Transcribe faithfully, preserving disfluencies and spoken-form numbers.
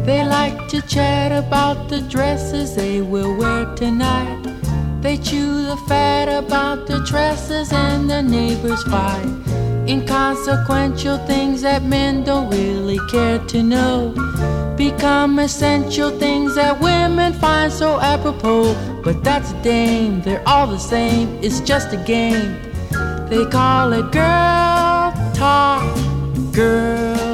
They like to chat about the dresses they will wear tonight. They chew the fat about the dresses and the neighbors fight. Inconsequential things that men don't really care to know become essential things that women find so apropos. But that's a dame, they're all the same, it's just a game. They call it girl talk, girl